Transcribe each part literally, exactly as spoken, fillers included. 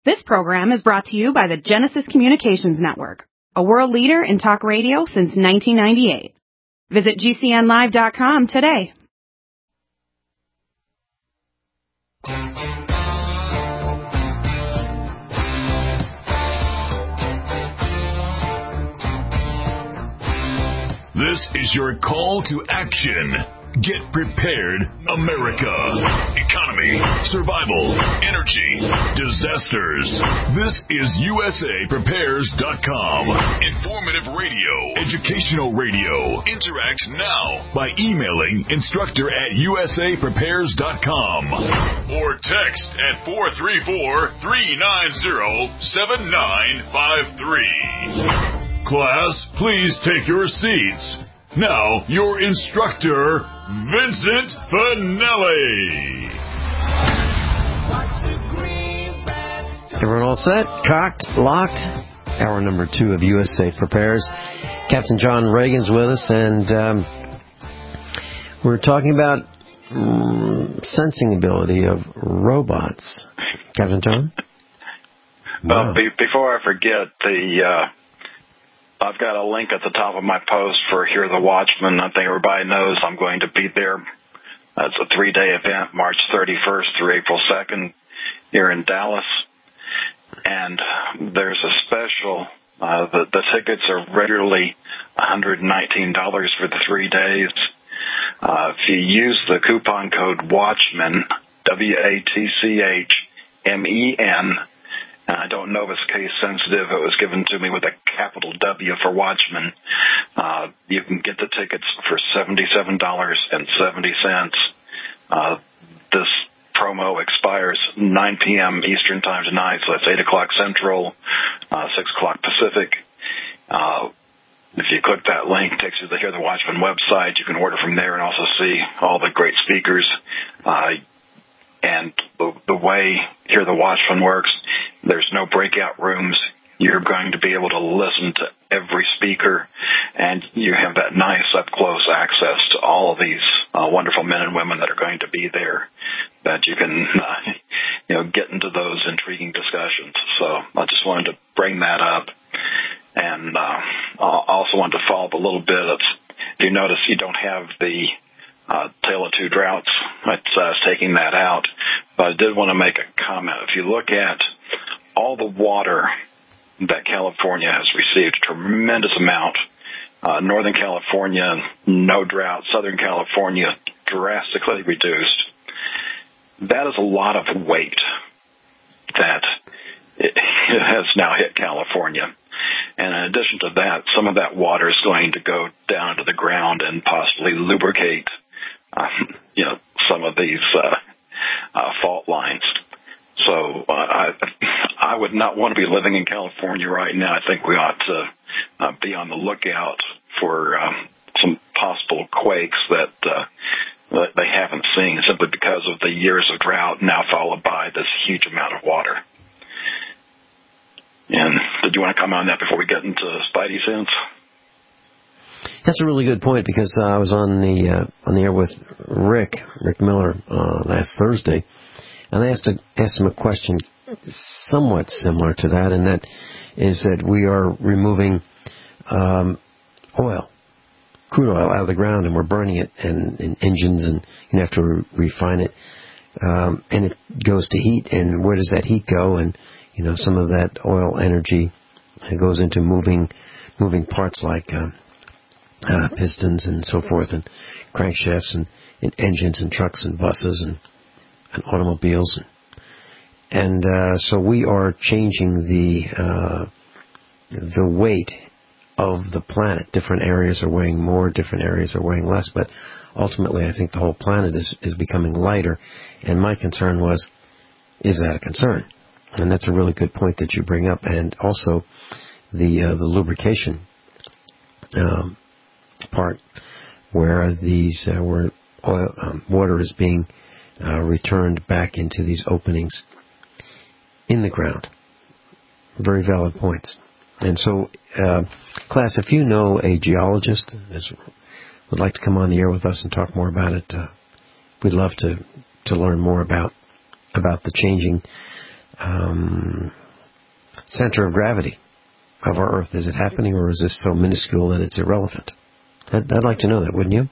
This program is brought to you by the Genesis Communications Network, a world leader in talk radio since nineteen ninety-eight. Visit G C N live dot com today. This is your call to action. Get prepared, America. Economy, survival, energy, disasters. This is U S A Prepares dot com. Informative radio, educational radio. Interact now by emailing instructor at U S A Prepares dot com or text at four three four, three nine zero, seven nine five three. Class, please take your seats. Now, your instructor, Vincent Finelli. Everyone all set? Cocked? Locked? Hour number two of U S A Prepares. Captain John Reagan's with us, and um, we're talking about um, sensing ability of robots. Captain John? Well, Wow. be, before I forget, the... Uh, I've got a link at the top of my post for Hear the Watchman. I think everybody knows I'm going to be there. It's a three-day event, March thirty-first through April second here in Dallas. And there's a special. Uh, the, the tickets are regularly one hundred nineteen dollars for the three days. Uh, if you use the coupon code WATCHMAN, W A T C H M E N, and I don't know if it's case sensitive. It was given to me with a capital W for Watchman. Uh, you can get the tickets for seventy-seven dollars and seventy cents. Uh, this promo expires nine p.m. Eastern Time tonight, so that's eight o'clock Central, uh, six o'clock Pacific. Uh, if you click that link, it takes you to the Hear the Watchman website. You can order from there and also see all the great speakers. Uh, and the, the way Hear the Watchman works, there's no breakout rooms. You're going to be able to listen to every speaker, and you have that nice up-close access to all of these uh, wonderful men and women that are going to be there, that you can, uh, you know, get into those intriguing discussions. So I just wanted to bring that up, and uh, I also wanted to follow up a little bit. Of, you notice you don't have the uh, Tale of Two Droughts. It's uh, taking that out, but I did want to make a comment. If you look at all the water that California has received, a tremendous amount. Uh, Northern California, no drought. Southern California, drastically reduced. That is a lot of weight that it has now hit California. And in addition to that, some of that water is going to go down to the ground and possibly lubricate, um, you know, some of these uh, uh, fault lines. So uh, I, I would not want to be living in California right now. I think we ought to uh, be on the lookout for um, some possible quakes that, uh, that they haven't seen, simply because of the years of drought now followed by this huge amount of water. And did you want to comment on that before we get into Spidey Sense? That's a really good point, because uh, I was on the uh, on the air with Rick, Rick Miller, uh, last Thursday. And I asked, a, asked him a question somewhat similar to that, and that is that we are removing um, oil, crude oil, out of the ground, and we're burning it in, in engines, and you have to re- refine it. Um, and it goes to heat, and where does that heat go? And, you know, some of that oil energy goes into moving moving parts like uh, uh, pistons and so forth, and crankshafts, and, and engines, and trucks, and buses, and and automobiles, and uh, so we are changing the uh, the weight of the planet. Different areas are weighing more, different areas are weighing less, but ultimately I think the whole planet is, is becoming lighter. And my concern was, is that a concern? And that's a really good point that you bring up. And also the uh, the lubrication um, part, where these uh, where oil, um, water is being Uh, returned back into these openings in the ground. Very valid points. And so, uh, class, if you know a geologist is, would like to come on the air with us and talk more about it, uh, we'd love to, to learn more about about the changing um, center of gravity of our Earth? Is it happening, or is this so minuscule that it's irrelevant? I'd, I'd like to know that, wouldn't you?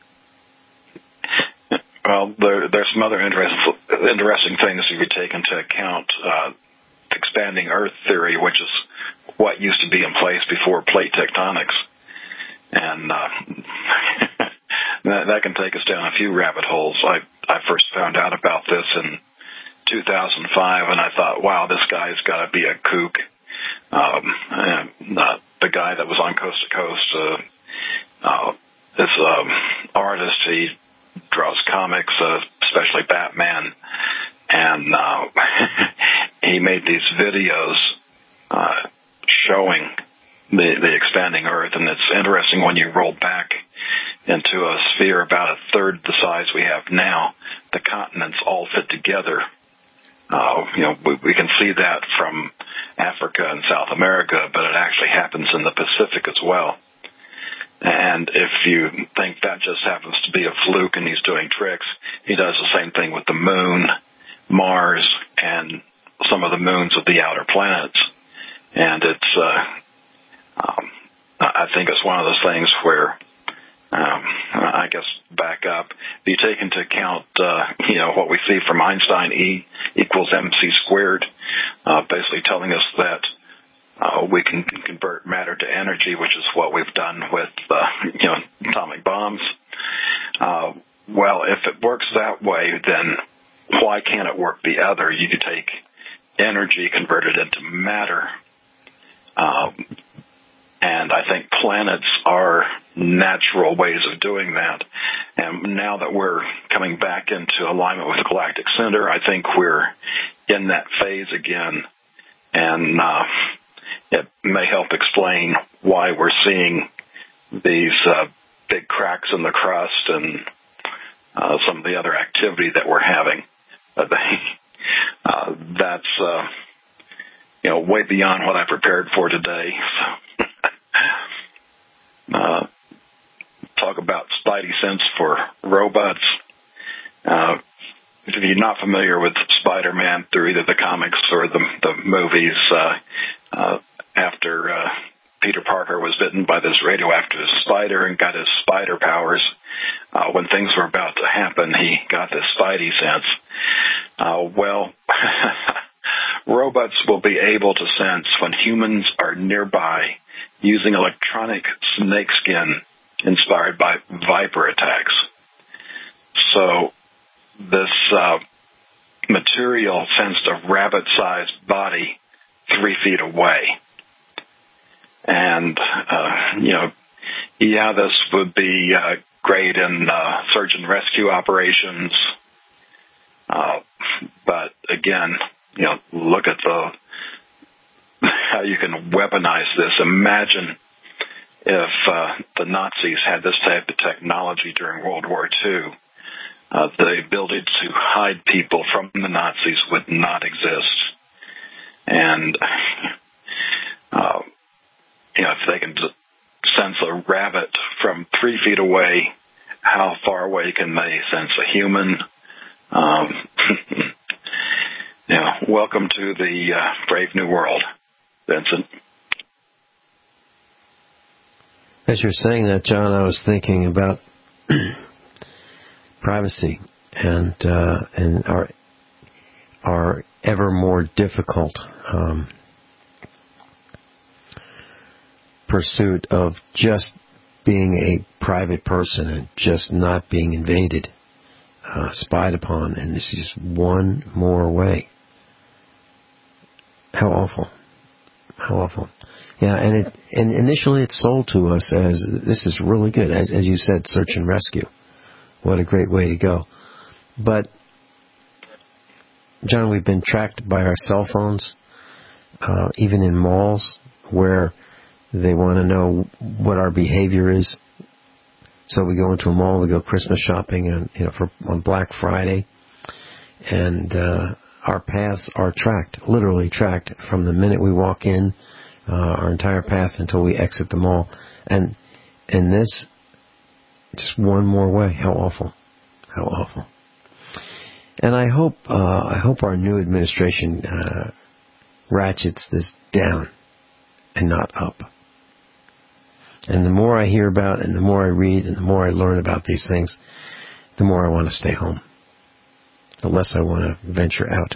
Well, there, there's some other interest, interesting things you could take into account. Uh, expanding Earth theory, which is what used to be in place before plate tectonics. And uh, that, that can take us down a few rabbit holes. I, I first found out about this in two thousand five, and I thought, wow, this guy's got to be a kook. Um, and, uh, the guy that was on Coast to Coast, uh, uh, this um, artist, he draws comics, uh, especially Batman, and uh, he made these videos uh, showing the, the expanding Earth, and it's interesting when you roll back into a sphere about a third the size we have now, the continents all fit together. Uh, you know, we, we can see that from Africa and South America, but it actually happens in the Pacific as well. And if you think that just happens to be a fluke and he's doing tricks, he does the same thing with the moon, Mars, and some of the moons of the outer planets. And it's, uh, um, I think it's one of those things where, um, I guess back up, if you take into account, uh, you know, what we see from Einstein, E equals mc squared, uh, basically telling us that Uh, we can convert matter to energy, which is what we've done with, uh, you know, atomic bombs. Uh, well, if it works that way, then why can't it work the other? You could take energy, convert it into matter. Um, and I think planets are natural ways of doing that. And now that we're coming back into alignment with the galactic center, I think we're in that phase again. And, uh, it may help explain why we're seeing these uh, big cracks in the crust and uh, some of the other activity that we're having. Uh, they, uh, that's uh, you know way beyond what I prepared for today. So, uh, talk about spidey sense for robots. Uh, if you're not familiar with Spider-Man through either the comics or the, the movies, uh, uh, after uh, Peter Parker was bitten by this radioactive spider and got his spider powers, uh, when things were about to happen, he got this spidey sense. Uh, well, robots will be able to sense when humans are nearby using electronic snakeskin inspired by viper attacks. So this uh, material sensed a rabbit-sized body three feet away. And, uh, you know, yeah, this would be uh, great in uh, search and rescue operations. Uh, but, again, you know, look at the how you can weaponize this. Imagine if uh, the Nazis had this type of technology during World War Two. Uh, the ability to hide people from the Nazis would not exist. And, uh, you know, if they can sense a rabbit from three feet away, how far away can they sense a human? Um, you know, welcome to the uh, brave new world, Vincent. As you're saying that, John, I was thinking about privacy and uh, and our our ever more difficult um, pursuit of just being a private person and just not being invaded, uh, spied upon, and this is just one more way. How awful! How awful! Yeah, and it and initially it's sold to us as this is really good, as as you said, search and rescue. What a great way to go. But, John, we've been tracked by our cell phones, uh, even in malls, where they want to know what our behavior is. So we go into a mall, we go Christmas shopping and, you know, for, on Black Friday, and uh, our paths are tracked, literally tracked, from the minute we walk in, uh, our entire path until we exit the mall. And, and this... just one more way. How awful. How awful. And I hope uh, I hope our new administration uh, ratchets this down and not up. And the more I hear about it, and the more I read, and the more I learn about these things, the more I want to stay home. The less I want to venture out.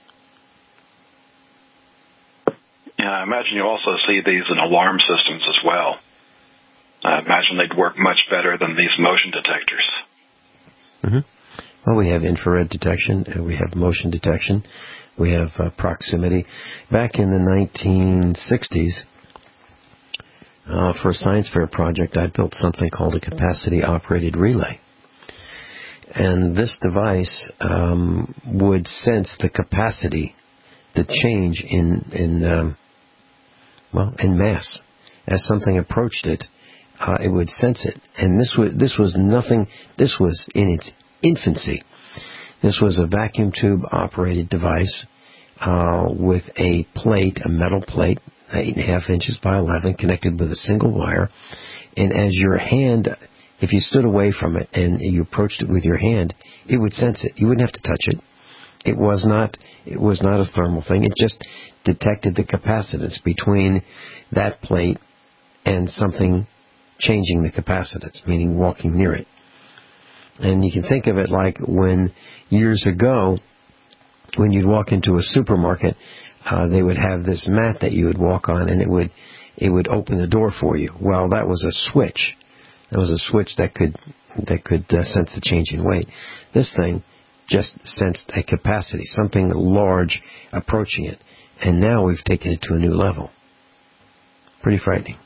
Yeah, I imagine you also see these in alarm systems as well. I imagine they'd work much better than these motion detectors. Mm-hmm. Well, we have infrared detection, and we have motion detection. We have uh, proximity. Back in the nineteen sixties, uh, for a science fair project, I built something called a capacity-operated relay. And this device um, would sense the capacity, the change in, in um, well, in mass. As something approached it, uh, it would sense it. And this was, this was nothing, this was in its infancy. This was a vacuum tube operated device uh, with a plate, a metal plate, eight and a half inches by eleven, connected with a single wire. And as your hand, if you stood away from it and you approached it with your hand, it would sense it. You wouldn't have to touch it. It was not, it was not a thermal thing. It just detected the capacitance between that plate and something changing the capacitance, meaning walking near it. And you can think of it like when years ago, when you'd walk into a supermarket, uh, they would have this mat that you would walk on, and it would it would open the door for you. Well, that was a switch. That was a switch that could that could uh, sense the change in weight. This thing just sensed a capacity, something large approaching it, and now we've taken it to a new level. Pretty frightening.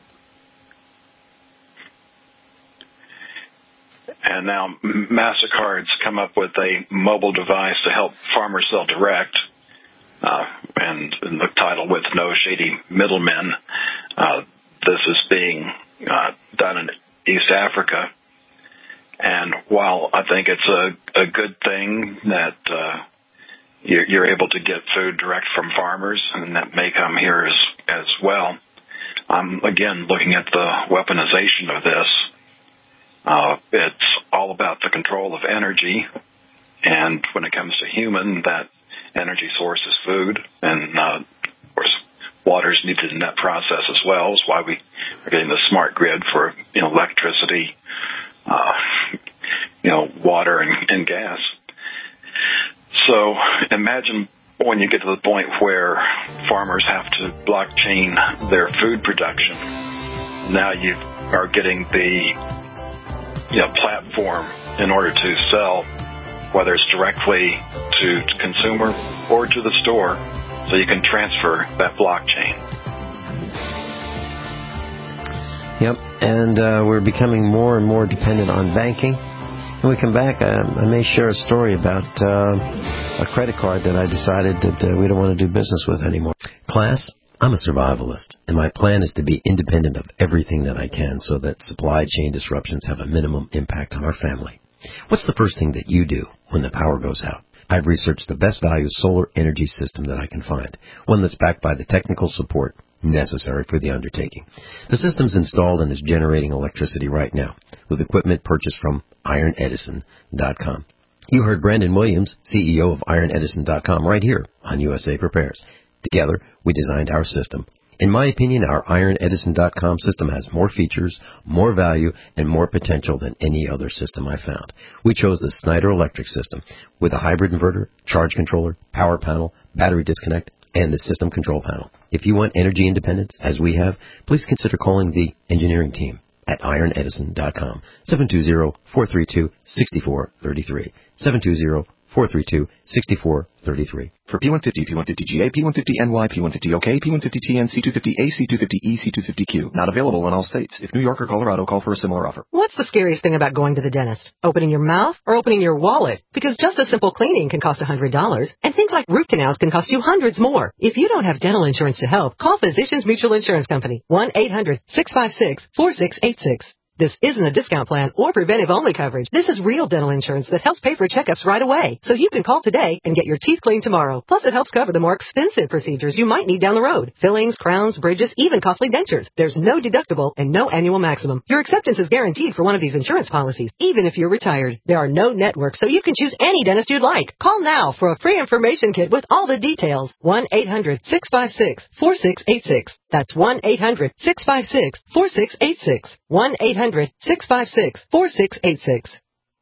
And now MasterCard's come up with a mobile device to help farmers sell direct, uh, and in the title, with no shady middlemen. Uh, this is being uh, done in East Africa. And while I think it's a, a good thing that uh, you're, you're able to get food direct from farmers, and that may come here as, as well, I'm, again, looking at the weaponization of this. Uh, it's all about the control of energy, and when it comes to human, that energy source is food, and uh, of course, water is needed in that process as well. Is why we are getting the smart grid for you know electricity, uh, you know water and, and gas. So imagine when you get to the point where farmers have to blockchain their food production. Now you are getting the you know, platform in order to sell, whether it's directly to, to consumer or to the store, so you can transfer that blockchain. Yep, and uh, we're becoming more and more dependent on banking. When we come back, I, I may share a story about uh, a credit card that I decided that uh, we don't want to do business with anymore. Class, I'm a survivalist, and my plan is to be independent of everything that I can so that supply chain disruptions have a minimum impact on our family. What's the first thing that you do when the power goes out? I've researched the best value solar energy system that I can find, one that's backed by the technical support necessary for the undertaking. The system's installed and is generating electricity right now with equipment purchased from Iron Edison dot com. You heard Brandon Williams, C E O of Iron Edison dot com, right here on U S A Prepares. Together, we designed our system. In my opinion, our Iron Edison dot com system has more features, more value, and more potential than any other system I found. We chose the Snyder Electric system with a hybrid inverter, charge controller, power panel, battery disconnect, and the system control panel. If you want energy independence, as we have, please consider calling the engineering team at Iron Edison dot com, seven two zero, four three two, six four three three, seven two zero, four three two, six four three three. For P one fifty, P one fifty G A, P one fifty N Y, P one fifty O K, P one fifty T N, C two fifty A, C two fifty E, C two fifty Q. Not available in all states. If New York or Colorado, call for a similar offer. What's the scariest thing about going to the dentist? Opening your mouth or opening your wallet? Because just a simple cleaning can cost one hundred dollars, and things like root canals can cost you hundreds more. If you don't have dental insurance to help, call Physicians Mutual Insurance Company, one eight hundred, six five six, four six eight six. This isn't a discount plan or preventive-only coverage. This is real dental insurance that helps pay for checkups right away. So you can call today and get your teeth cleaned tomorrow. Plus, it helps cover the more expensive procedures you might need down the road. Fillings, crowns, bridges, even costly dentures. There's no deductible and no annual maximum. Your acceptance is guaranteed for one of these insurance policies, even if you're retired. There are no networks, so you can choose any dentist you'd like. Call now for a free information kit with all the details. one eight hundred six five six four six eight six. That's one eight hundred six five six four six eight six. one eight hundred six five six four six eight six.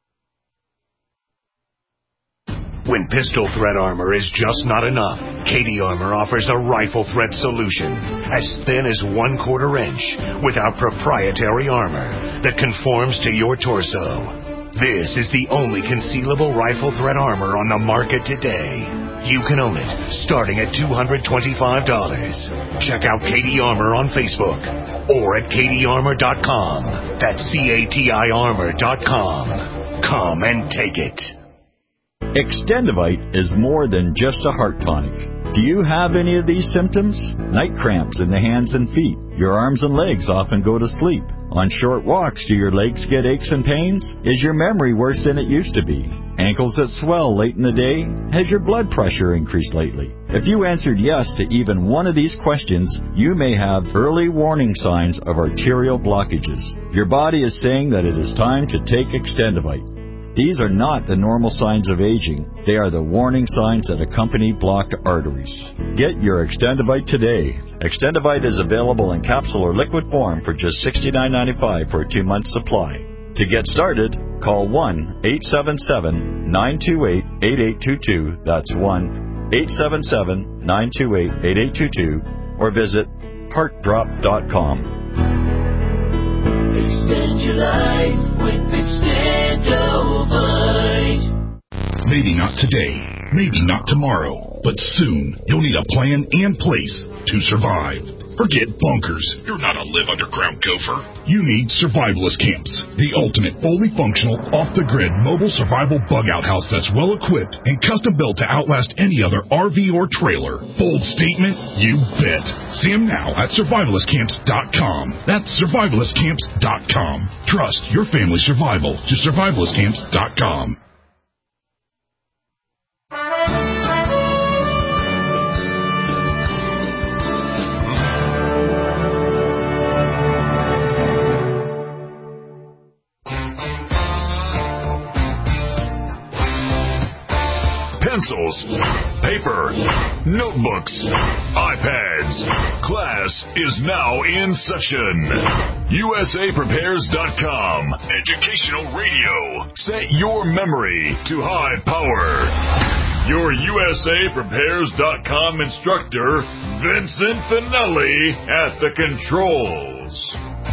When pistol thread armor is just not enough, K D Armor offers a rifle thread solution as thin as one quarter inch with our proprietary armor that conforms to your torso. This is the only concealable rifle thread armor on the market today. You can own it starting at two hundred twenty-five dollars. Check out K D Armor on Facebook or at K D armor dot com. That's C A T I armor dot com. Come and take it. Extendivite is more than just a heart tonic. Do you have any of these symptoms? Night cramps in the hands and feet. Your arms and legs often go to sleep. On short walks, do your legs get aches and pains? Is your memory worse than it used to be? Ankles that swell late in the day? Has your blood pressure increased lately? If you answered yes to even one of these questions, you may have early warning signs of arterial blockages. Your body is saying that it is time to take Extendivite. These are not the normal signs of aging. They are the warning signs that accompany blocked arteries. Get your Extendivite today. Extendivite is available in capsule or liquid form for just sixty-nine ninety-five for a two-month supply. To get started, call one eight seven seven nine two eight eight eight two two. That's one eight seven seven nine two eight eight eight two two. Or visit heart drop dot com. Extend your life with Extendivite. Maybe not today, maybe not tomorrow, but soon you'll need a plan and place to survive. Forget bunkers. You're not a live underground gopher. You need Survivalist Camps, the ultimate fully functional, off-the-grid mobile survival bug-out house that's well-equipped and custom-built to outlast any other R V or trailer. Bold statement? You bet. See them now at survivalist camps dot com. That's survivalist camps dot com. Trust your family's survival to survivalist camps dot com. Pencils, paper, notebooks, iPads. Class is now in session. U S A Prepares dot com. Educational radio. Set your memory to high power. Your U S A Prepares dot com instructor, Vincent Finelli, at the controls.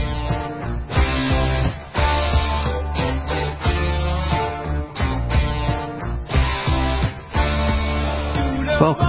Welcome.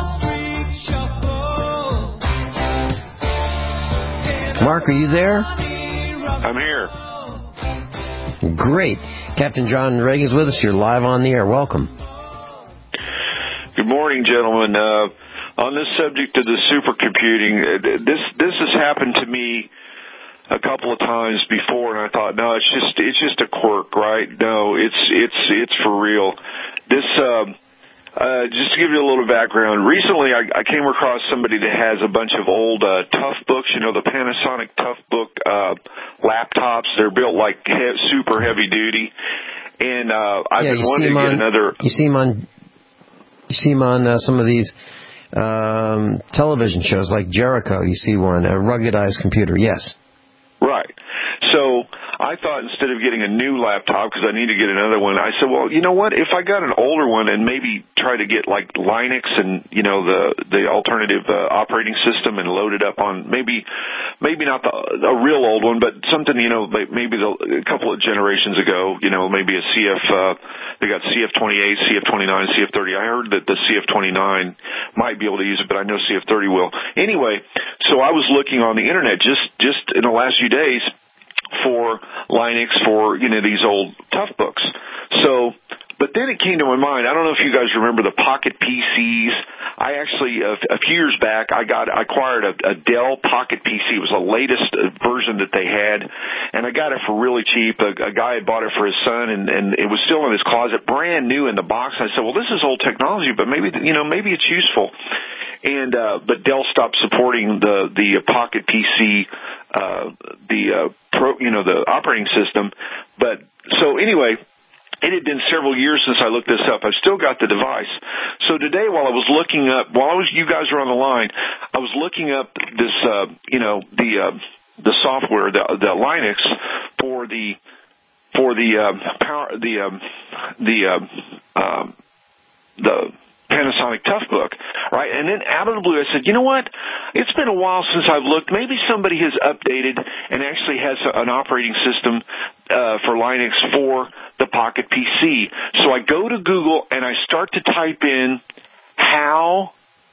Mark, are you there? I'm here. Great. Captain John Reagan's with us. You're live on the air. Welcome. Good morning, gentlemen. Uh, on this subject of the supercomputing, this this has happened to me a couple of times before, and I thought, no, it's just it's just a quirk, right? No, it's it's it's for real. This. Uh, Uh, just to give you a little background, recently I, I came across somebody that has a bunch of old uh, Toughbooks, you know, the Panasonic Toughbook uh, laptops. They're built like he- super heavy duty, and uh, I've yeah, been wanting to get on, another. You see them on, you see them on uh, some of these um, television shows like Jericho. You see one, a ruggedized computer. Yes. Right. So I thought instead of getting a new laptop, because I need to get another one, I said, well, you know what, if I got an older one and maybe try to get like Linux and, you know, the the alternative uh, operating system and load it up on maybe maybe not the, a real old one, but something, you know, maybe the, a couple of generations ago, you know, maybe a C F, uh, they got C F twenty-eight, C F twenty-nine, C F thirty. I heard that the C F twenty-nine might be able to use it, but I know C F thirty will. Anyway, so I was looking on the internet just, just in the last few days for Linux for, you know, these old Toughbooks. So but then it came to my mind. I don't know if you guys remember the Pocket P Cs. I actually, a, a few years back, I got I acquired a, a Dell Pocket P C. It was the latest version that they had, and I got it for really cheap. A, a guy had bought it for his son, and, and it was still in his closet, brand new in the box. I said, well, this is old technology, but maybe, you know, maybe it's useful. And uh, but Dell stopped supporting the the Pocket P C, uh, the uh, pro, you know, the operating system. But so anyway. It had been several years since I looked this up. I've still got the device. So today, while I was looking up, while I was, you guys were on the line, I was looking up this, uh, you know, the uh, the software, the, the Linux for the for the uh, power, the um, the uh, um, the Panasonic Toughbook, right? And then out of the blue, I said, you know what? It's been a while since I've looked. Maybe somebody has updated and actually has an operating system uh, for Linux for the Pocket P C. So I go to Google and I start to type in how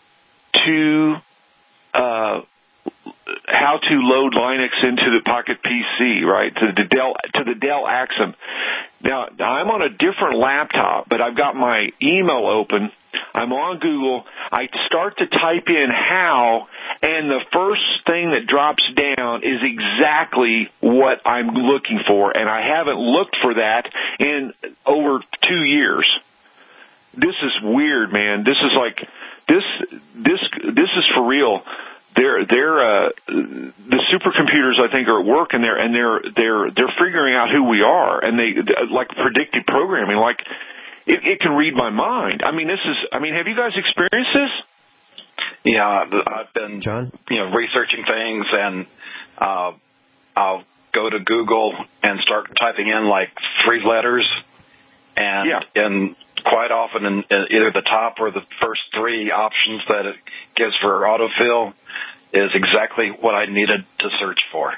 to uh, how to load Linux into the Pocket P C, right? To the Dell to the Dell Axum. Now I'm on a different laptop, but I've got my email open. I'm on Google. I start to type in how, and the first thing that drops down is exactly what I'm looking for, and I haven't looked for that in over two years. This is weird, man. This is like this. This this is for real. They're they're uh, the supercomputers, I think, are at work, and they're and they're they're they're figuring out who we are, and they like predictive programming, like. It, it can read my mind. I mean, this is, I mean, have you guys experienced this? Yeah, I've been, John? you know, researching things, and uh, I'll go to Google and start typing in like three letters, and yeah. and quite often in, in either the top or the first three options that it gives for autofill is exactly what I needed to search for.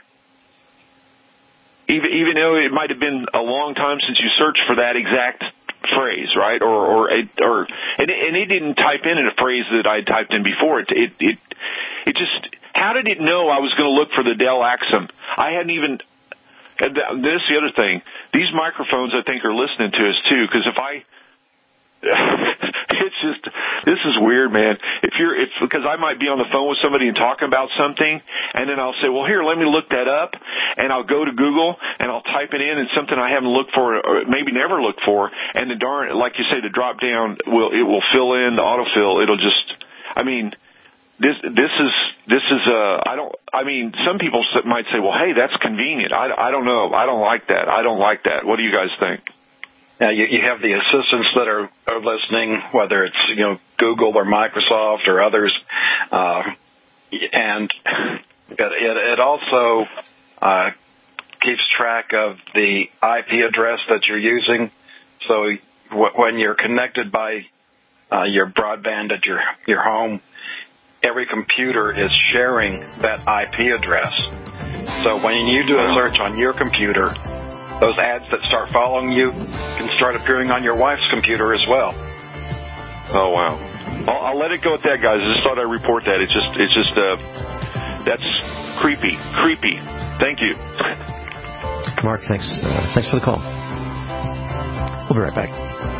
Even even though it might have been a long time since you searched for that exact phrase, right? Or or it, or and it, and it didn't type in a phrase that I typed in before. It it it, it just, how did it know I was going to look for the Dell Axum? I hadn't even. This is the other thing. These microphones, I think, are listening to us too. Because if I, it's just, this is weird, man. If you're, if because I might be on the phone with somebody and talking about something, and then I'll say, well, here, let me look that up, and I'll go to Google and I'll type it in, and something I haven't looked for, or maybe never looked for, and the darn, like you say, the drop down will, it will fill in the autofill. It'll just, I mean, this, this is, this is, uh, I don't, I mean, some people might say, well, hey, that's convenient. I, I don't know. I don't like that. I don't like that. What do you guys think? Now, you, you have the assistants that are, are listening, whether it's, you know, Google or Microsoft or others, uh, and it, it also uh, keeps track of the I P address that you're using. So w- when you're connected by uh, your broadband at your, your home, every computer is sharing that I P address. So when you do a search on your computer, those ads that start following you can start appearing on your wife's computer as well. Oh, wow. I'll, I'll let it go at that, guys. I just thought I'd report that. It's just, it's just, uh, that's creepy. Creepy. Thank you. Mark, thanks, uh, thanks for the call. We'll be right back.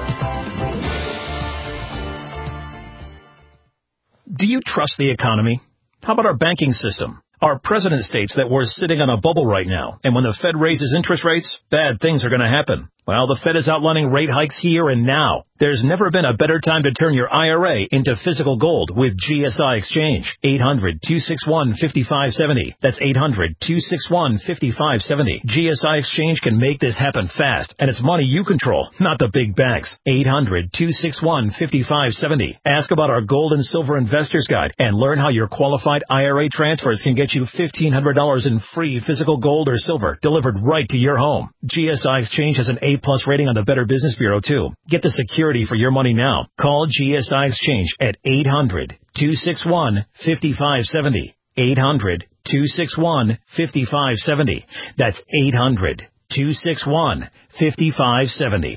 Do you trust the economy? How about our banking system? Our president states that we're sitting on a bubble right now, and when the Fed raises interest rates, bad things are going to happen. Well, the Fed is outlining rate hikes here and now. There's never been a better time to turn your I R A into physical gold with G S I Exchange. eight hundred, two six one, five five seven zero. That's eight hundred, two six one, five five seven zero. G S I Exchange can make this happen fast, and it's money you control, not the big banks. eight hundred, two six one, five five seven zero. Ask about our Gold and Silver Investors Guide and learn how your qualified I R A transfers can get you fifteen hundred dollars in free physical gold or silver delivered right to your home. G S I Exchange has an A plus rating on the Better Business Bureau, too. Get the security for your money now. Call G S I Exchange at eight hundred, two six one, five five seven zero. eight hundred, two six one, five five seven zero. That's eight hundred, two six one, five five seven zero.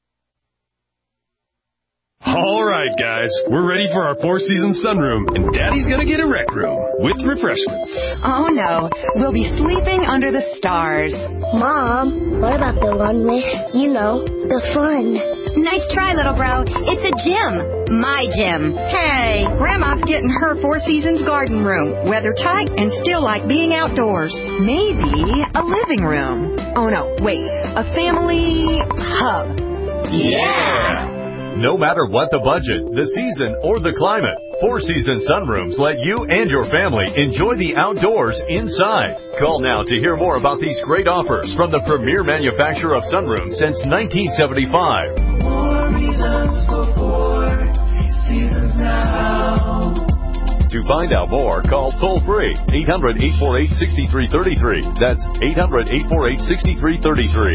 All right, guys, we're ready for our four-season sunroom, and Daddy's gonna get a rec room with refreshments. Oh, no. We'll be sleeping under the stars. Mom, what about the one with, you know, the fun? Nice try, little bro. It's a gym. My gym. Hey, Grandma's getting her Four Seasons garden room. Weather tight and still like being outdoors. Maybe a living room. Oh, no, wait. A family hub. Yeah! No matter what the budget, the season, or the climate, Four Seasons Sunrooms let you and your family enjoy the outdoors inside. Call now to hear more about these great offers from the premier manufacturer of sunrooms since nineteen seventy-five. More reasons for Four Seasons now. To find out more, call toll-free eight hundred, eight four eight, six three three three. That's eight hundred, eight four eight, six three three three.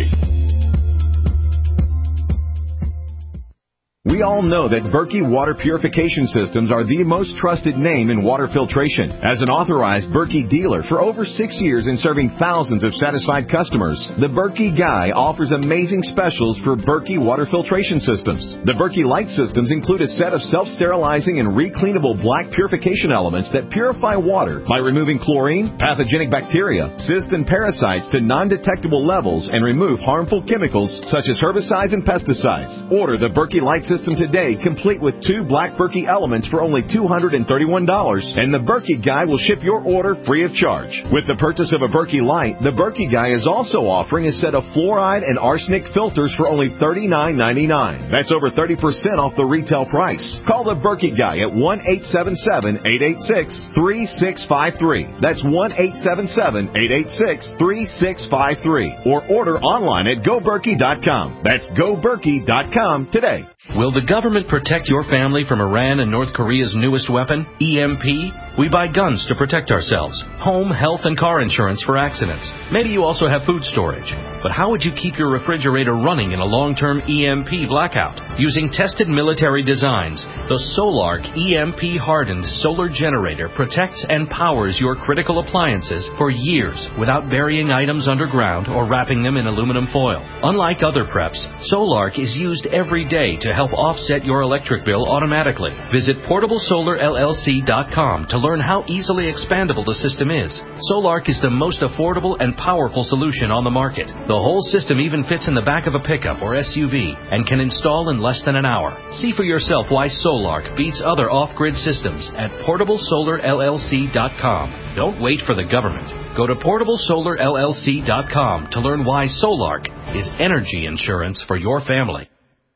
We all know that Berkey Water Purification Systems are the most trusted name in water filtration. As an authorized Berkey dealer for over six years and serving thousands of satisfied customers, the Berkey Guy offers amazing specials for Berkey Water Filtration Systems. The Berkey Light Systems include a set of self-sterilizing and recleanable black purification elements that purify water by removing chlorine, pathogenic bacteria, cysts, and parasites to non-detectable levels and remove harmful chemicals such as herbicides and pesticides. Order the Berkey Light System today, complete with two black Berkey elements for only two hundred thirty-one dollars, and the Berkey Guy will ship your order free of charge. With the purchase of a Berkey Light, the Berkey Guy is also offering a set of fluoride and arsenic filters for only thirty-nine ninety-nine. That's over thirty percent off the retail price. Call the Berkey Guy at one eight seven seven, eight eight six, three six five three. That's one eight seven seven, eight eight six, three six five three. Or order online at go berkey dot com. That's go berkey dot com today. Will the government protect your family from Iran and North Korea's newest weapon, E M P? We buy guns to protect ourselves, home, health, and car insurance for accidents. Maybe you also have food storage. But how would you keep your refrigerator running in a long-term E M P blackout? Using tested military designs, the Solark E M P-hardened solar generator protects and powers your critical appliances for years without burying items underground or wrapping them in aluminum foil. Unlike other preps, Solark is used every day to help offset your electric bill automatically. Visit portable solar L L C dot com to learn how easily expandable the system is. Solark is the most affordable and powerful solution on the market. The whole system even fits in the back of a pickup or S U V and can install in less than an hour. See for yourself why Solark beats other off-grid systems at portable solar L L C dot com. Don't wait for the government. Go to portable solar L L C dot com to learn why Solark is energy insurance for your family.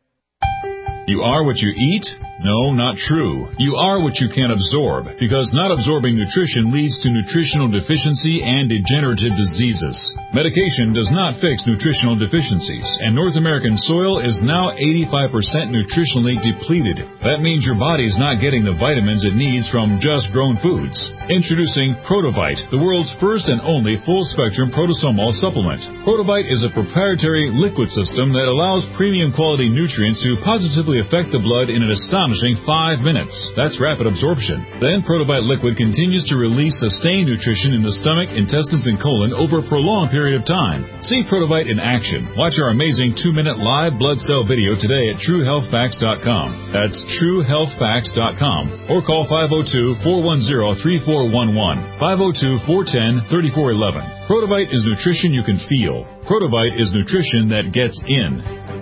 You are what you eat? No, not true. You are what you can absorb, because not absorbing nutrition leads to nutritional deficiency and degenerative diseases. Medication does not fix nutritional deficiencies, and North American soil is now eighty-five percent nutritionally depleted. That means your body is not getting the vitamins it needs from just grown foods. Introducing Protovite, the world's first and only full-spectrum protosomal supplement. Protovite is a proprietary liquid system that allows premium quality nutrients to positively affect the blood in an astonishing five minutes. That's rapid absorption. Then Protovite liquid continues to release sustained nutrition in the stomach, intestines, and colon over a prolonged period of time. See Protovite in action. Watch our amazing two-minute live blood cell video today at true health facts dot com. That's true health facts dot com. Or call five oh two, four one zero, three four one one, five oh two, four one zero, three four one one. Protovite is nutrition you can feel. Protovite is nutrition that gets in.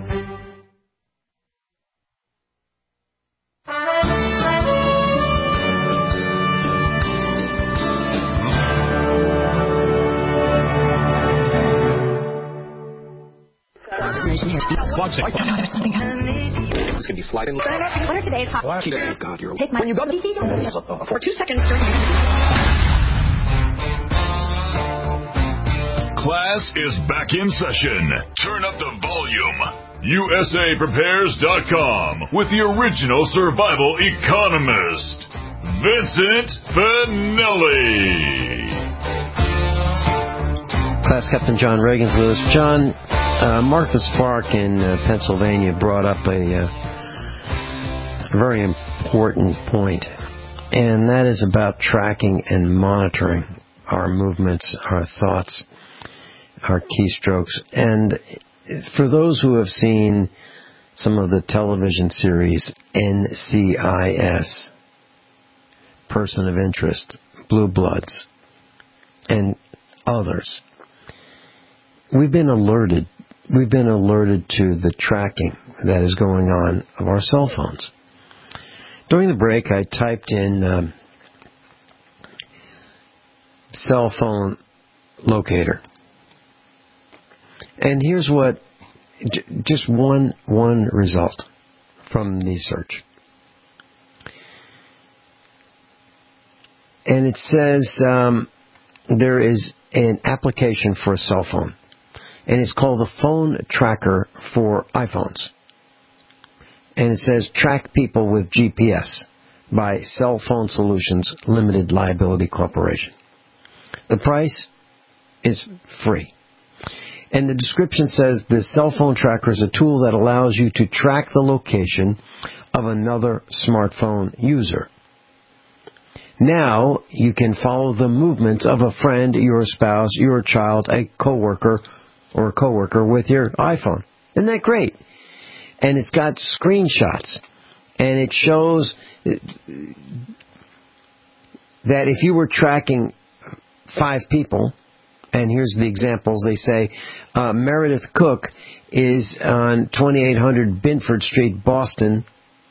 Watch it. Oh, no, there's something happening. It's going to be sliding. What are today's hot? Oh, God, you're... Take my... When you go to... For two seconds during... Class is back in session. Turn up the volume. U S A Prepares dot com with the original survival economist, Vincent Finelli. Class Captain John Reagan's with us. John, uh, Martha Spark in uh, Pennsylvania brought up a, uh, a very important point, and that is about tracking and monitoring our movements, our thoughts, our keystrokes. And for those who have seen some of the television series N C I S, Person of Interest, Blue Bloods, and others, we've been alerted. We've been alerted to the tracking that is going on of our cell phones. During the break, I typed in um, cell phone locator. And here's what, j- just one, one result from the search. And it says um, there is an application for a cell phone. And it's called the Phone Tracker for iPhones. And it says track people with G P S by Cell Phone Solutions Limited Liability Corporation. The price is free. And the description says the cell phone tracker is a tool that allows you to track the location of another smartphone user. Now you can follow the movements of a friend, your spouse, your child, a coworker, or a coworker with your iPhone. Isn't that great? And it's got screenshots. And it shows that if you were tracking five people, and here's the examples, they say uh, Meredith Cook is on twenty-eight hundred Binford Street, Boston,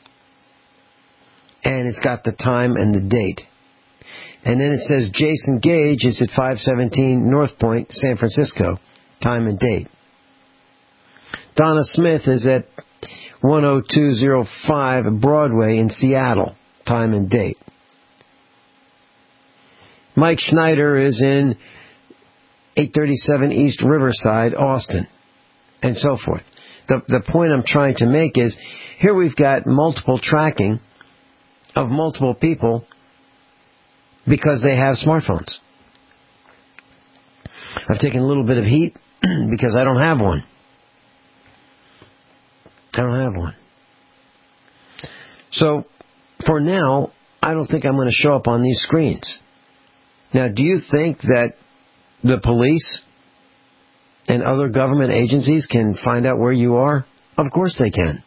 and it's got the time and the date. And then it says Jason Gage is at five seventeen North Point, San Francisco, time and date. Donna Smith is at one oh two oh five Broadway in Seattle, time and date. Mike Schneider is in eight thirty-seven East Riverside, Austin, and so forth. The, the point I'm trying to make is, here we've got multiple tracking of multiple people because they have smartphones. I've taken a little bit of heat because I don't have one. I don't have one. So, for now, I don't think I'm going to show up on these screens. Now, do you think that the police and other government agencies can find out where you are? Of course they can.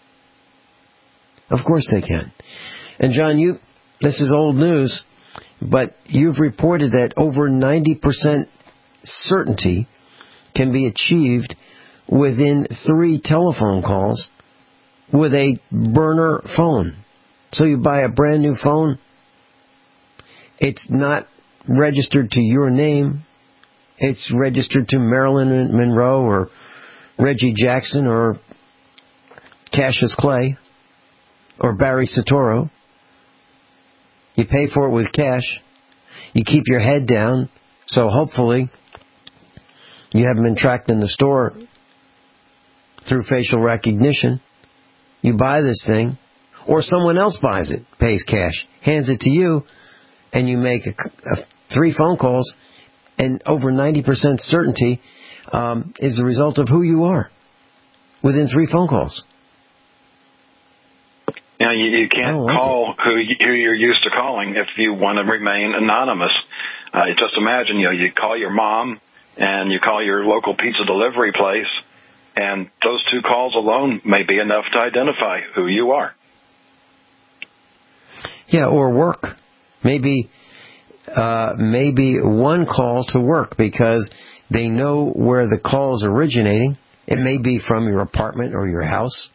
Of course they can. And John, you, this is old news, but you've reported that over ninety percent certainty can be achieved within three telephone calls with a burner phone. So you buy a brand new phone, it's not registered to your name, it's registered to Marilyn Monroe or Reggie Jackson or Cassius Clay or Barry Soetoro. You pay for it with cash. You keep your head down, so hopefully you haven't been tracked in the store through facial recognition. You buy this thing, or someone else buys it, pays cash, hands it to you, and you make a, a, three phone calls, and over ninety percent certainty um, is the result of who you are within three phone calls. You know, you, you can't like call who, you, who you're used to calling if you want to remain anonymous. Uh, just imagine, you know, you call your mom and you call your local pizza delivery place, and those two calls alone may be enough to identify who you are. Yeah, or work. Maybe, uh, maybe one call to work because they know where the call is originating. It may be from your apartment or your house.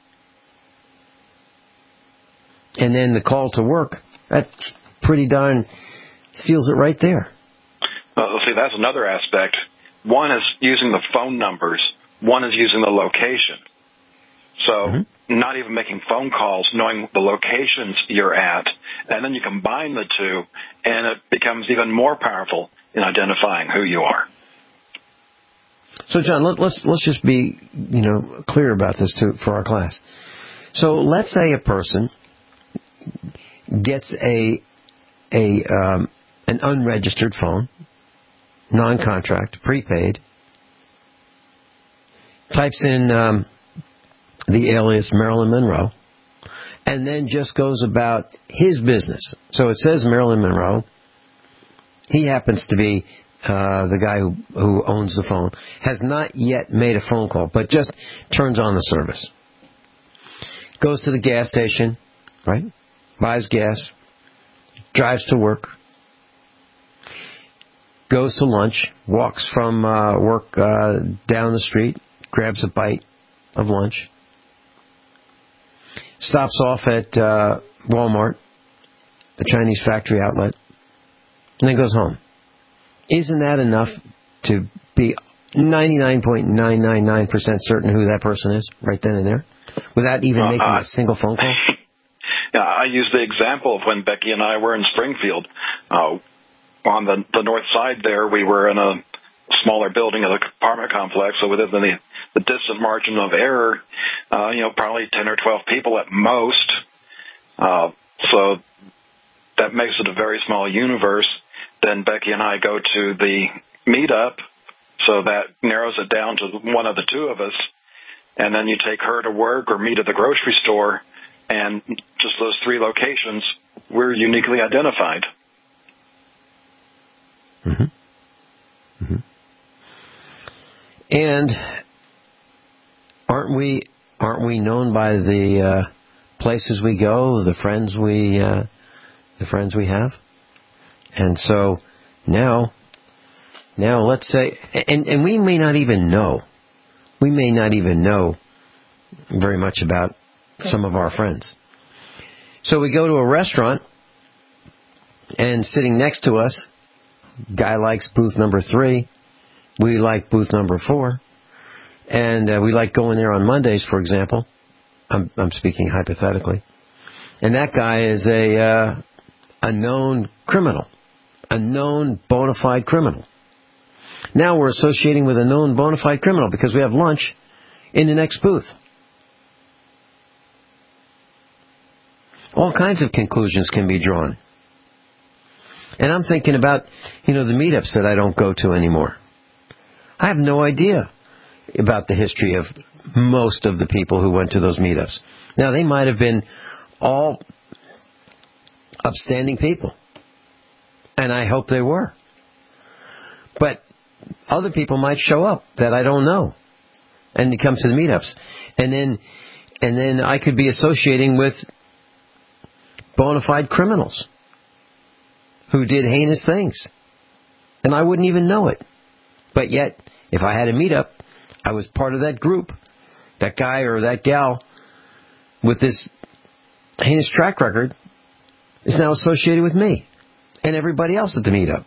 And then the call to work, that pretty darn seals it right there. Well, see, that's another aspect. One is using the phone numbers. One is using the location. So mm-hmm. not even making phone calls, knowing the locations you're at, and then you combine the two, and it becomes even more powerful in identifying who you are. So, John, let, let's let's just be, you know, clear about this too for our class. So, let's say a person gets a a um, an unregistered phone, non-contract, prepaid, types in um, the alias Marilyn Monroe, and then just goes about his business. So it says Marilyn Monroe. He happens to be uh, the guy who, who owns the phone, has not yet made a phone call, but just turns on the service. Goes to the gas station, right? Buys gas, drives to work, goes to lunch, walks from uh, work uh, down the street, grabs a bite of lunch, stops off at uh, Walmart, the Chinese factory outlet, and then goes home. Isn't that enough to be ninety-nine point nine nine nine percent certain who that person is right then and there, without even well, making uh, a single phone call? Yeah, I use the example of when Becky and I were in Springfield. Uh, on the, the north side there, we were in a smaller building of the apartment complex, so within the, the distant margin of error, uh, you know, probably ten or twelve people at most. Uh, so that makes it a very small universe. Then Becky and I go to the meetup, so that narrows it down to one of the two of us. And then you take her to work or meet at the grocery store, and just those three locations, we're uniquely identified. Mm-hmm. Mm-hmm. And aren't we aren't we known by the uh, places we go, the friends we uh, the friends we have? And so now, now let's say, and, and we may not even know, we may not even know very much about some of our friends. So we go to a restaurant, and sitting next to us, guy likes booth number three, we like booth number four, and uh, we like going there on Mondays, for example. I'm, I'm speaking hypothetically. And that guy is a uh, a known criminal. A known bona fide criminal. Now we're associating with a known bona fide criminal because we have lunch in the next booth. All kinds of conclusions can be drawn. And I'm thinking about, you know, the meetups that I don't go to anymore. I have no idea about the history of most of the people who went to those meetups. Now, they might have been all upstanding people. And I hope they were. But other people might show up that I don't know, and they come to the meetups, and then and then I could be associating with bona fide criminals who did heinous things, and I wouldn't even know it. But yet, if I had a meetup, I was part of that group. That guy or that gal with this heinous track record is now associated with me. And everybody else at the meetup.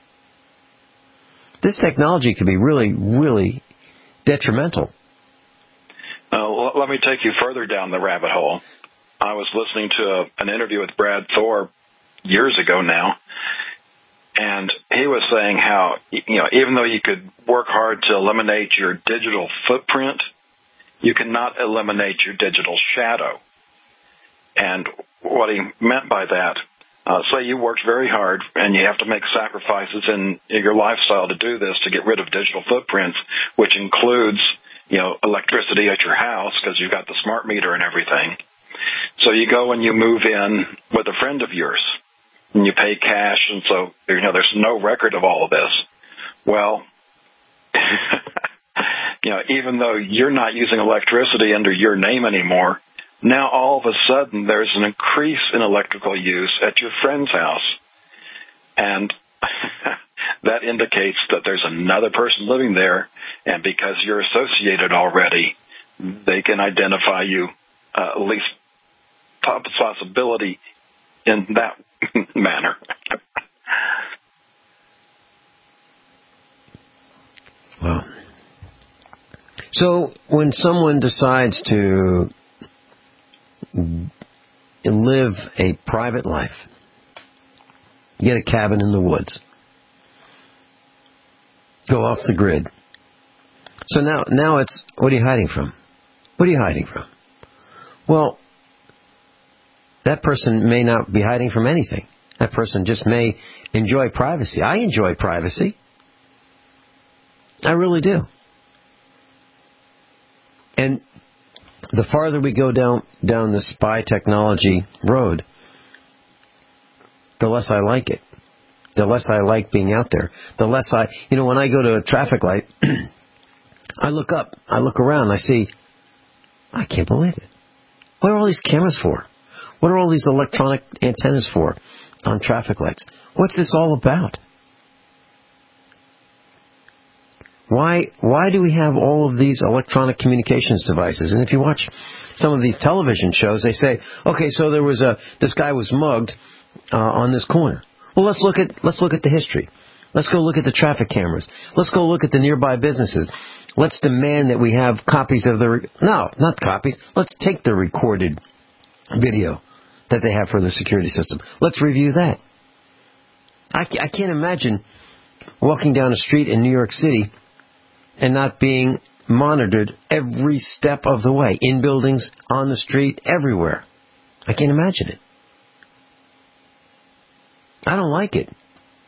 This technology could be really, really detrimental. Uh, let me take you further down the rabbit hole. I was listening to a, an interview with Brad Thor years ago now, and he was saying how, you know, even though you could work hard to eliminate your digital footprint, you cannot eliminate your digital shadow. And what he meant by that, Uh, say you worked very hard and you have to make sacrifices in, in your lifestyle to do this, to get rid of digital footprints, which includes, you know, electricity at your house because you've got the smart meter and everything. So you go and you move in with a friend of yours and you pay cash, and so, you know, there's no record of all of this. Well, you know, even though you're not using electricity under your name anymore, now all of a sudden there's an increase in electrical use at your friend's house. And that indicates that there's another person living there, and because you're associated already, they can identify you, uh, at least possibility in that manner. Wow. So when someone decides to live a private life, get a cabin in the woods, go off the grid. So now, now it's, what are you hiding from? What are you hiding from? Well, that person may not be hiding from anything. That person just may enjoy privacy. I enjoy privacy. I really do. And the farther we go down down the spy technology road, the less I like it. The less I like being out there. The less I, you know, when I go to a traffic light, I look up, I look around, I see, I can't believe it. What are all these cameras for? What are all these electronic antennas for on traffic lights? What's this all about? Why why do we have all of these electronic communications devices? And if you watch some of these television shows, they say, okay, so there was a this guy was mugged uh, on this corner. Well, let's look at let's look at the history. Let's go look at the traffic cameras. Let's go look at the nearby businesses. Let's demand that we have copies of the re- no, not copies. Let's take the recorded video that they have for the security system. Let's review that. I, I can't imagine walking down a street in New York City and not being monitored every step of the way, in buildings, on the street, everywhere. I can't imagine it. I don't like it.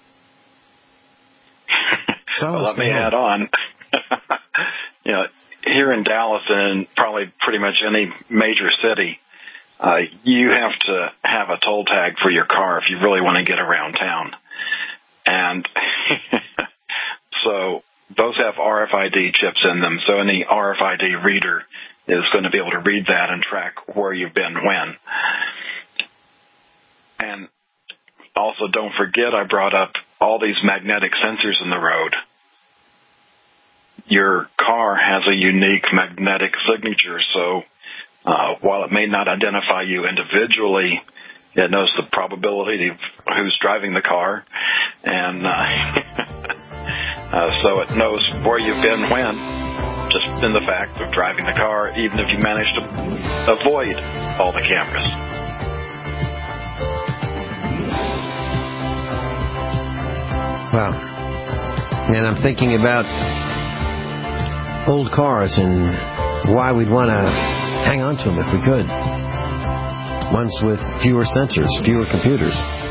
So well, let me add on. You know, here in Dallas and probably pretty much any major city, uh, you have to have a toll tag for your car if you really want to get around town. And so those have R F I D chips in them, so any R F I D reader is going to be able to read that and track where you've been when. And also, don't forget, I brought up all these magnetic sensors in the road. Your car has a unique magnetic signature, so uh, while it may not identify you individually, it knows the probability of who's driving the car, and uh, uh, so it knows where you've been when, just in the fact of driving the car, even if you manage to avoid all the cameras. Wow. And I'm thinking about old cars and why we'd want to hang on to them if we could. Ones with fewer sensors, fewer computers.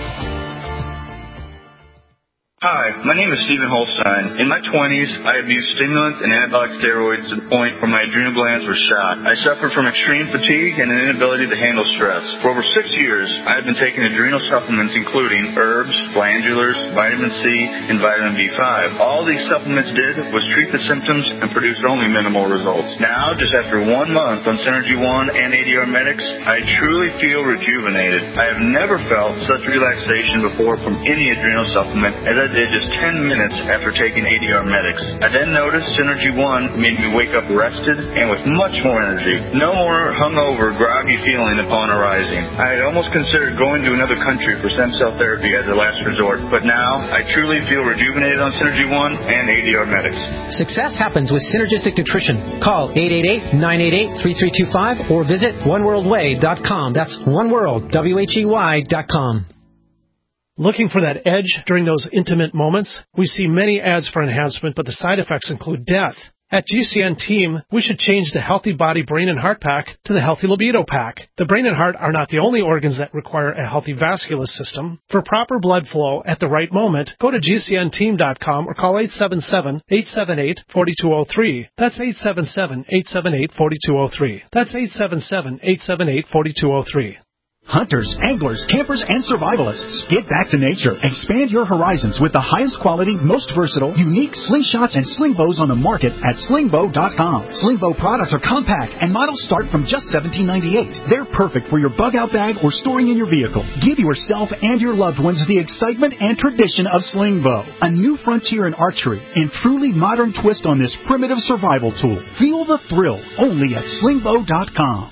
Hi, my name is Stephen Holstein. In my twenties, I abused stimulants and anabolic steroids to the point where my adrenal glands were shot. I suffered from extreme fatigue and an inability to handle stress. For over six years, I have been taking adrenal supplements including herbs, glandulars, vitamin C, and vitamin B five. All these supplements did was treat the symptoms and produced only minimal results. Now, just after one month on Synergy One and A D R Medics, I truly feel rejuvenated. I have never felt such relaxation before from any adrenal supplement as I did just ten minutes after taking A D R Medics. I then noticed Synergy One made me wake up rested and with much more energy. No more hungover, groggy feeling upon arising. I had almost considered going to another country for stem cell therapy as a last resort, but now I truly feel rejuvenated on Synergy One and A D R Medics. Success happens with synergistic nutrition. Call eight eight eight, nine eight eight, three three two five or visit one world way dot com. That's oneworld, W H E Y dot com. Looking for that edge during those intimate moments? We see many ads for enhancement, but the side effects include death. At G C N Team, we should change the Healthy Body Brain and Heart Pack to the Healthy Libido Pack. The brain and heart are not the only organs that require a healthy vascular system. For proper blood flow at the right moment, go to G C N team dot com or call eight seven seven, eight seven eight, four two zero three. That's eight seven seven, eight seven eight, four two zero three. That's eight seven seven, eight seven eight, four two zero three. Hunters, anglers, campers, and survivalists. Get back to nature. Expand your horizons with the highest quality, most versatile, unique slingshots and sling bows on the market at sling bow dot com. Sling bow products are compact and models start from just seventeen ninety-eight. They're perfect for your bug-out bag or storing in your vehicle. Give yourself and your loved ones the excitement and tradition of sling bow. A new frontier in archery and truly modern twist on this primitive survival tool. Feel the thrill only at sling bow dot com.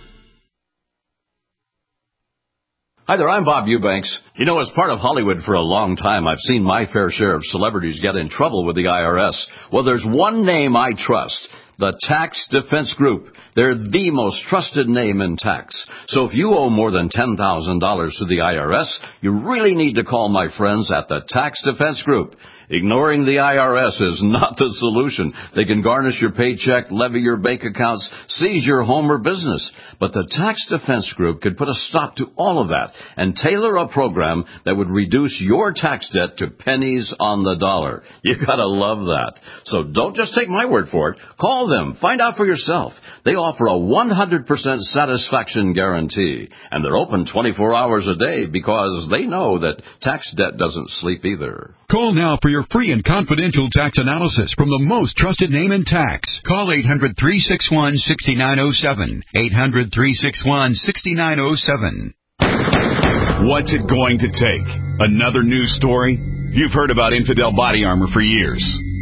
Hi there, I'm Bob Eubanks. You know, as part of Hollywood for a long time, I've seen my fair share of celebrities get in trouble with the I R S. Well, there's one name I trust, the Tax Defense Group. They're the most trusted name in tax. So if you owe more than ten thousand dollars to the I R S, you really need to call my friends at the Tax Defense Group. Ignoring the I R S is not the solution. They can garnish your paycheck, levy your bank accounts, seize your home or business. But the Tax Defense Group could put a stop to all of that and tailor a program that would reduce your tax debt to pennies on the dollar. You gotta love that. So don't just take my word for it. Call them. Find out for yourself. They offer a one hundred percent satisfaction guarantee. And they're open twenty-four hours a day because they know that tax debt doesn't sleep either. Call now for your free and confidential tax analysis from the most trusted name in tax. Call eight hundred, three six one, six nine zero seven. eight hundred, three six one, six nine zero seven. What's it going to take? Another news story? You've heard about Infidel Body Armor for years.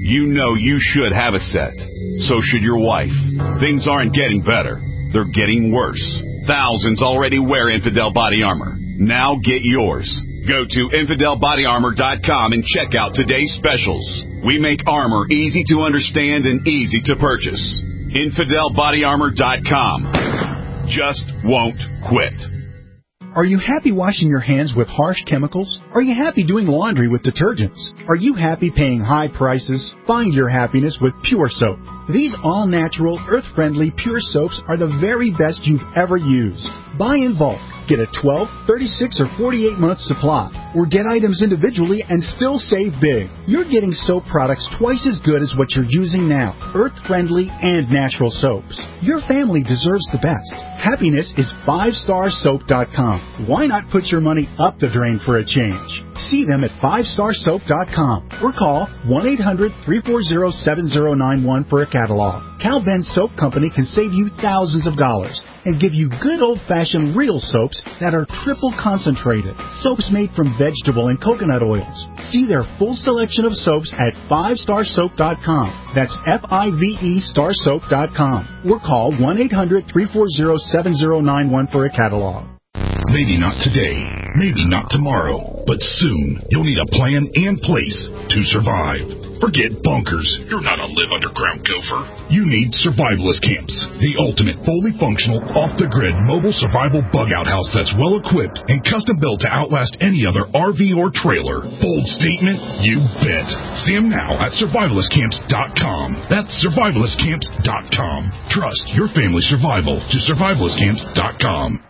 You know you should have a set. So should your wife. Things aren't getting better. They're getting worse. Thousands already wear Infidel body armor. Now get yours. Go to infidel body armor dot com and check out today's specials. We make armor easy to understand and easy to purchase. infidel body armor dot com. Just won't quit. Are you happy washing your hands with harsh chemicals? Are you happy doing laundry with detergents? Are you happy paying high prices? Find your happiness with Pure Soap. These all-natural, earth-friendly Pure Soaps are the very best you've ever used. Buy in bulk. Get a twelve, thirty-six, or forty-eight month supply. Or get items individually and still save big. You're getting soap products twice as good as what you're using now. Earth-friendly and natural soaps. Your family deserves the best. Happiness is five star soap dot com. Why not put your money up the drain for a change? See them at five star soap dot com or call one eight hundred, three four zero, seven zero nine one for a catalog. Cal Ben Soap Company can save you thousands of dollars and give you good old-fashioned real soaps that are triple concentrated. Soaps made from vegetable and coconut oils. See their full selection of soaps at five star soap dot com. That's F I V E star soap dot com. Or call one eight hundred, three four zero, seven zero nine one for a catalog. Maybe not today, maybe not tomorrow, but soon you'll need a plan and place to survive. Forget bunkers. You're not a live underground gopher. You need Survivalist Camps, the ultimate fully functional, off-the-grid mobile survival bug-out house that's well-equipped and custom-built to outlast any other R V or trailer. Bold statement? You bet. See them now at survivalist camps dot com. That's survivalist camps dot com. Trust your family's survival to survivalist camps dot com.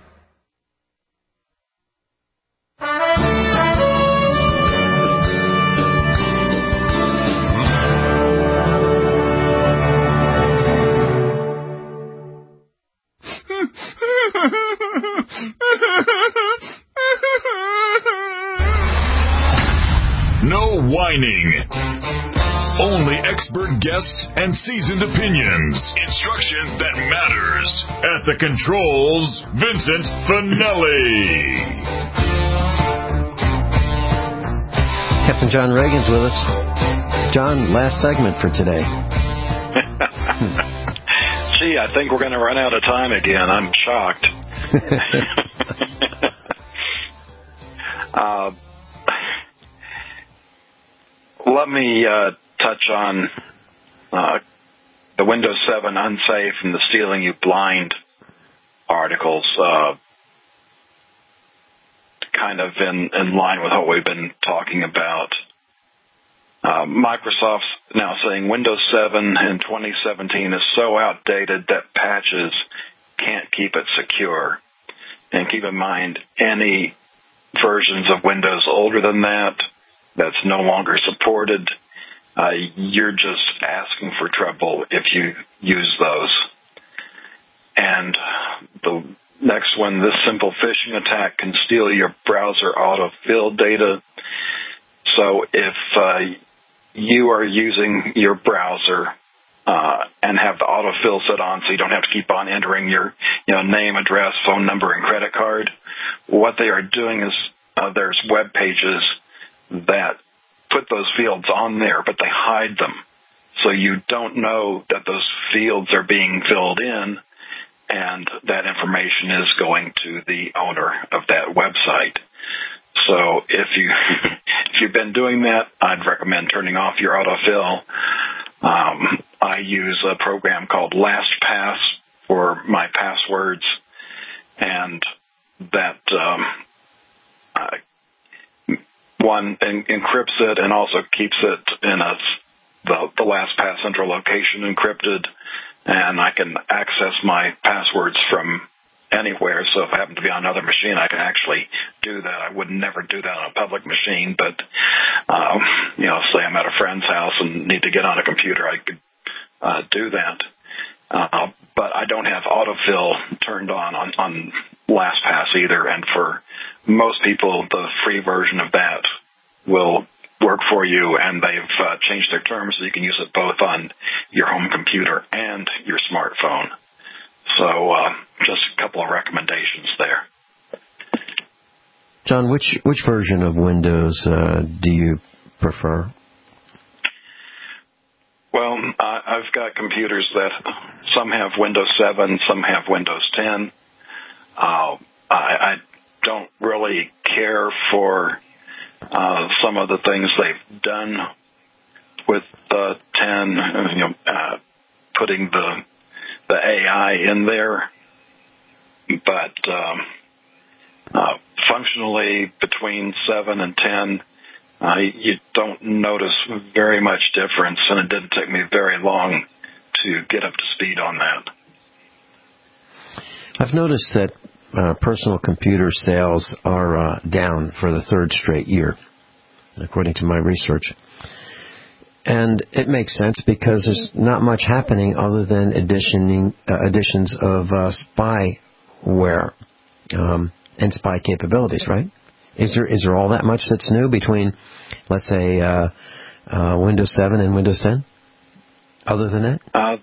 No whining. Only expert guests and seasoned opinions. Instruction that matters. At the controls, Vincent Finelli. Captain John Reagan's with us. John, last segment for today. Gee, I think we're going to run out of time again. I'm shocked. uh, let me uh, touch on uh, the Windows seven unsafe and the stealing you blind articles, uh, kind of in, in line with what we've been talking about. Uh, Microsoft's now saying Windows seven in twenty seventeen is so outdated that patches can't keep it secure. And keep in mind, any versions of Windows older than that, that's no longer supported, uh, you're just asking for trouble if you use those. And the next one, this simple phishing attack can steal your browser autofill data. So if uh, you are using your browser uh, and have the autofill set on so you don't have to keep on entering your you know, name, address, phone number, and credit card, what they are doing is uh, there's web pages that put those fields on there, but they hide them. So you don't know that those fields are being filled in, and that information is going to the owner of that website. So if you if you've been doing that, I'd recommend turning off your autofill. Um, I use a program called LastPass for my passwords, and that um, uh, one en- encrypts it and also keeps it in a the, the LastPass central location encrypted, and I can access my passwords from anywhere. So if I happen to be on another machine, I can actually do that. I would never do that on a public machine, but, um, you know, say I'm at a friend's house and need to get on a computer, I could uh, do that. Uh, but I don't have autofill turned on, on on LastPass either, and for most people, the free version of that will work for you, and they've uh, changed their terms so you can use it both on your home computer and your smartphone. So uh, just a couple of recommendations there. John, which which version of Windows uh, do you prefer? Well, I, I've got computers that some have Windows seven, some have Windows ten. Uh, I, I don't really care for uh, some of the things they've done with uh, ten, you know, uh, putting the the A I in there, but um, uh, functionally between seven and ten, uh, you don't notice very much difference, and it didn't take me very long to get up to speed on that. I've noticed that uh, personal computer sales are uh, down for the third straight year, according to my research. And it makes sense because there's not much happening other than additioning, uh, additions of uh, spyware um, and spy capabilities, right? Is there is there all that much that's new between, let's say, uh, uh, Windows seven and Windows ten? Other than that, uh,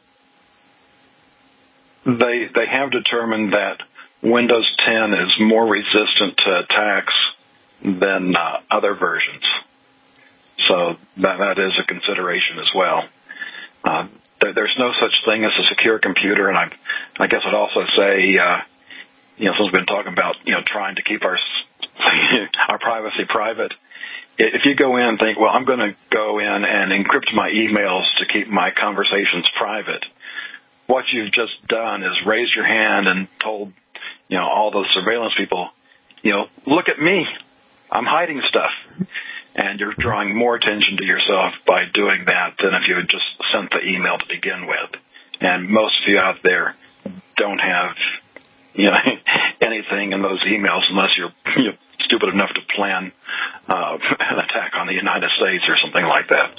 they they have determined that Windows ten is more resistant to attacks than uh, other versions. So that, that is a consideration as well. Uh, there, there's no such thing as a secure computer, and I, I guess I'd also say, uh, you know, since we've been talking about, you know, trying to keep our our privacy private, if you go in and think, well, I'm going to go in and encrypt my emails to keep my conversations private, what you've just done is raised your hand and told, you know, all those surveillance people, you know, look at me, I'm hiding stuff. And you're drawing more attention to yourself by doing that than if you had just sent the email to begin with. And most of you out there don't have, you know, anything in those emails unless you're, you're stupid enough to plan uh, an attack on the United States or something like that.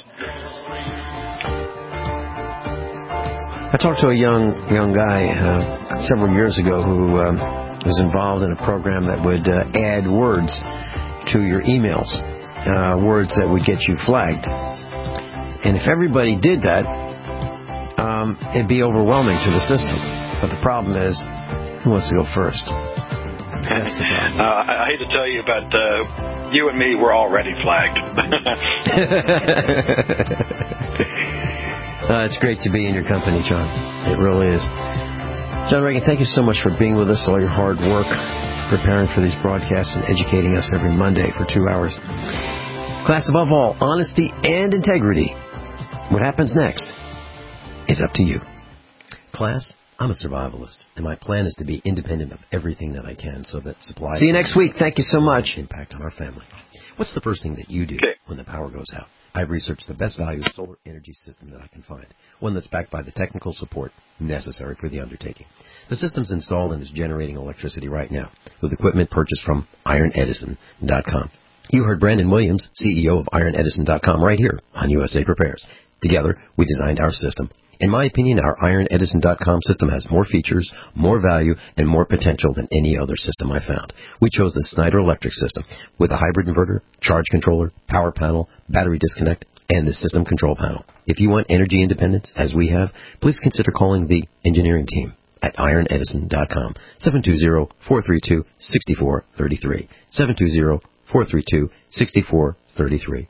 I talked to a young young guy uh, several years ago who um, was involved in a program that would uh, add words to your emails. Uh, words that would get you flagged. And if everybody did that, um, it'd be overwhelming to the system. But the problem is, who wants to go first? That's the problem. Uh, I hate to tell you, but uh, you and me were already flagged. uh, it's great to be in your company, John. It really is. John Reagan, thank you so much for being with us, all your hard work, preparing for these broadcasts and educating us every Monday for two hours. Class, above all, honesty and integrity. What happens next is up to you. Class, I'm a survivalist, and my plan is to be independent of everything that I can so that supply... See you next week. Thank you so much. ...impact on our family. What's the first thing that you do when the power goes out? I've researched the best value solar energy system that I can find, one that's backed by the technical support necessary for the undertaking. The system's installed and is generating electricity right now with equipment purchased from Iron Edison dot com. You heard Brandon Williams, C E O of Iron Edison dot com, right here on U S A Prepares. Together, we designed our system. In my opinion, our Iron Edison dot com system has more features, more value, and more potential than any other system I found. We chose the Snyder Electric system with a hybrid inverter, charge controller, power panel, battery disconnect, and the system control panel. If you want energy independence, as we have, please consider calling the engineering team at Iron Edison dot com, seven two zero, four three two, six four three three, seven two zero, four three two, six four three three.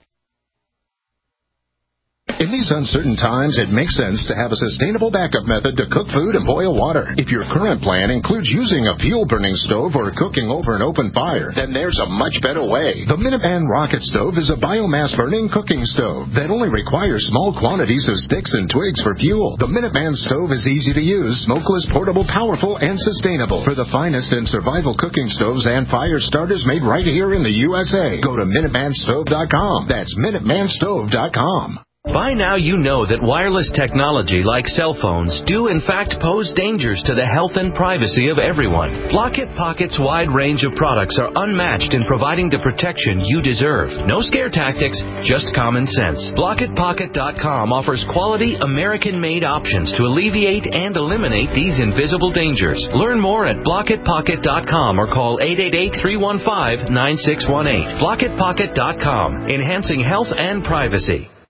In these uncertain times, it makes sense to have a sustainable backup method to cook food and boil water. If your current plan includes using a fuel-burning stove or cooking over an open fire, then there's a much better way. The Minuteman Rocket Stove is a biomass-burning cooking stove that only requires small quantities of sticks and twigs for fuel. The Minuteman Stove is easy to use, smokeless, portable, powerful, and sustainable. For the finest in survival cooking stoves and fire starters made right here in the U S A, go to Minuteman Stove dot com. That's Minuteman Stove dot com. By now you know that wireless technology like cell phones do in fact pose dangers to the health and privacy of everyone. Blockit Pocket's wide range of products are unmatched in providing the protection you deserve. No scare tactics, just common sense. Blockit Pocket dot com offers quality American-made options to alleviate and eliminate these invisible dangers. Learn more at Blockit Pocket dot com or call eight eight eight, three one five, nine six one eight. Blockit Pocket dot com, enhancing health and privacy.